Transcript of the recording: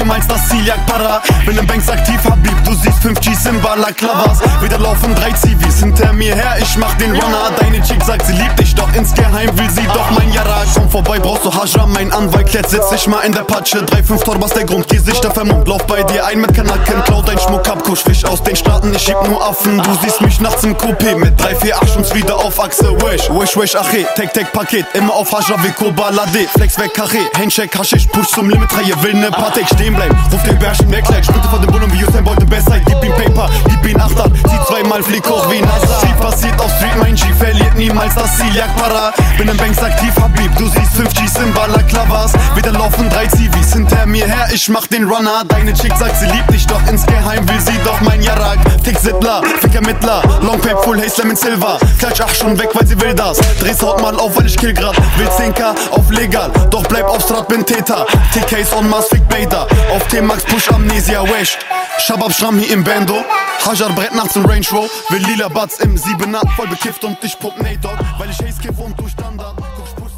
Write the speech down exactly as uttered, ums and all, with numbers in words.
niemals das Ziel, jagt para. Bin im Banks aktiv, Habib, du siehst fünf Gs im Balaklavas. Wieder laufen drei Zivis hinter mir her, ich mach den Runner. Deine Chick sagt, sie liebt dich, doch insgeheim will sie doch mein Yara. Komm vorbei, brauchst du Haja, mein Anwalt klärt, setz dich mal in der Patsche. drei fünf Torbas, der Grund, Gesichter vermummt, lauf bei dir ein mit Kanaken, klaut dein Schmuck ab, Kuschfisch aus den Staaten, ich schieb nur Affen. Du siehst mich nachts im Coupé mit drei vier Aschens wieder auf Achse. Wish, wish, wish, ache, tek, tek, Paket, immer auf Haja, wie Kobalade. Flex weg, Kache, Handshake, Haschisch, Push zum Limit, Reihe, will ne Patek stehen bleiben. Ruf den Bärchen weg, gleich, Spütte von dem Bullen wie Usain Bolt, im Bestzeit. Gib ihm Paper, gib ihn Achtern, zieh zweimal, flieg hoch wie NASA. Sie passiert auf Street, mein G verliert niemals das Ziel, jagt para. Bin im Banks aktiv, Habib, du siehst fünf Gs im Balaklavas. Wieder laufen drei Zivis hinter mir her, ich mach den Runner. Deine Chick sagt, sie liebt dich, doch insgeheim will sie doch mein Yarak. Tick Sittler, Fick Ermittler, Long Pape, Full Haze, Lemon Silver. Klatsch, ach schon weg, weil sie will das. Dreh's Haut mal auf, weil ich kill grad. Will zehn K auf legal, doch bleib auf Strat, bin Täter. T-Case on Mars, Fick Bader. Auf T-Max, Push Amnesia, Wesh. Shabab Schramm hier im Bando. Hajar brett nachts im Range Rover. Will lila Bats im Siebener, voll bekifft und ich pump Nate Dogg. Weil ich Haze kiff und du Standard. Guck,